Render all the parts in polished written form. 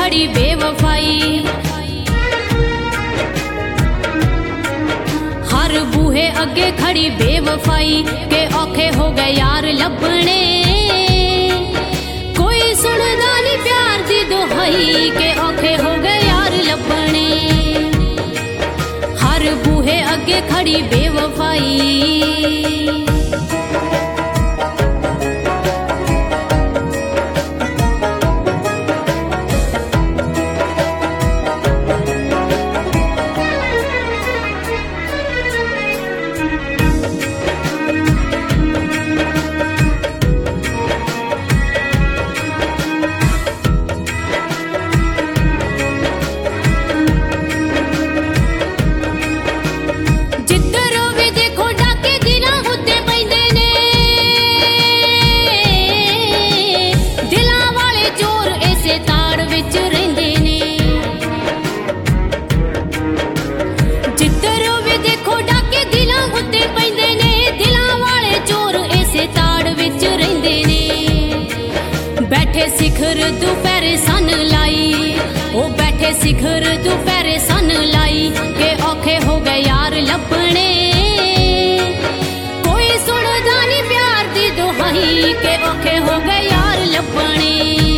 खड़ी बेवफाई, हर बूहे अगे खड़ी बेवफाई के औखे हो गए यार लभने। कोई सुनदा नहीं प्यार दी दुहाई के औखे हो गए यार लभने। हर बूहे अगे खड़ी बेवफाई। बैठे सिखर दोपहरे सन लाई, ओ बैठे सिखर दोपहरे सन लाई के औखे हो गए यार लभने। कोई सुनदा नहीं प्यार दी दुहाई के औखे हो गए यार लभने।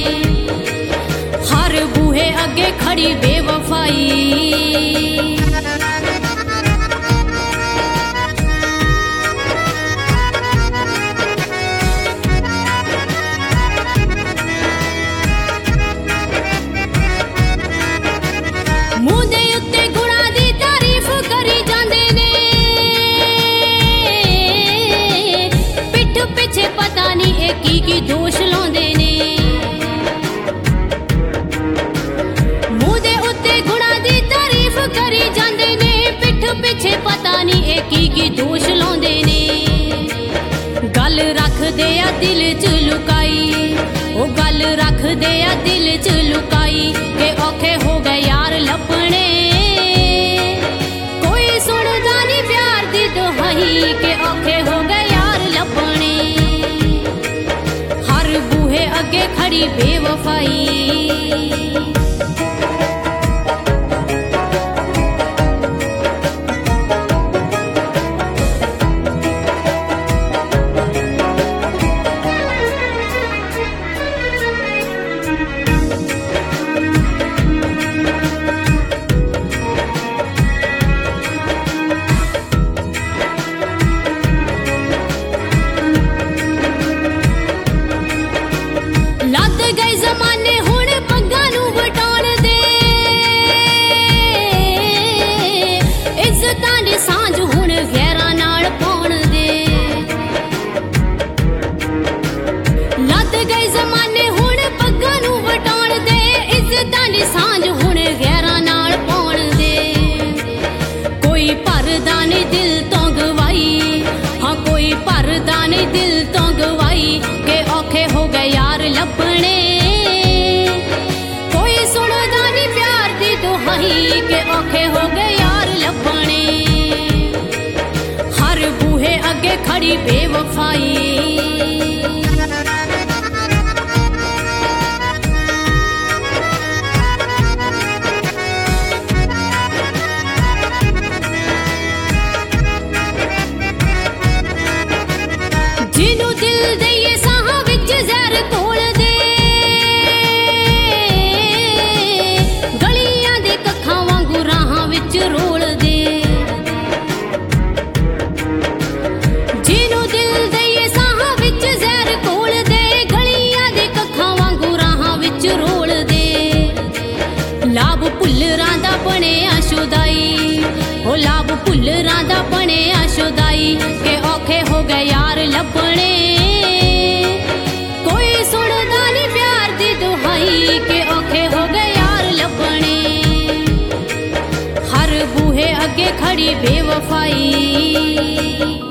हर बूहे अगे खड़ी बेवफाई। पता नहीं की दोष लाउंदे ने, मूंह दे उत्ते गुणा दी तारीफ करी जांदे ने, पिठ पिछे पता नहीं की दोष लाउंदे ने। गल रख दे आ दिल च लुकाई, ओ गल रख दे आ दिल च लुकाई के औखे हो गए यार लभने। कोई सुनदा नहीं प्यार दी दुहाई के औखे हो गए यार लभने। बूहे अगे खड़ी बेवफाई। जमाने हुण पग्गां नूं वटाउण दे, इज्जतां दी सांझ हुण गैरां नाल पाउण दे। लद गए जमाने हुण पग्गां नूं वटाउण दे, इज्जतां दी सांझ हुण गैरां नाल पाउण दे। कोई भरदा नहीं दिल तों गवाई, हाँ कोई भरदा नहीं दिल तों गवाई के औखे हो गए यार लभने। के औखे हो गए यार लभने। हर बूहे अगे खड़ी बेवफाई। जिनू दिल दईए साहां विच जहर घोल दे, रोल दे। जिनू दिल दईए साहां विच जहर घोल दे, गलियां दे कखां वांगू राहां विच रोल दे। लाभ भुल्लरां दा बणिया शुदाई, ओ लाभ भुल्लरां दा बणिया शुदाई के औखे हो गए यार लभने। कोई सुनदा नहीं प्यार दी दुहाई के औखे हो गए यार लभने। बूहे अगे खड़ी बेवफाई।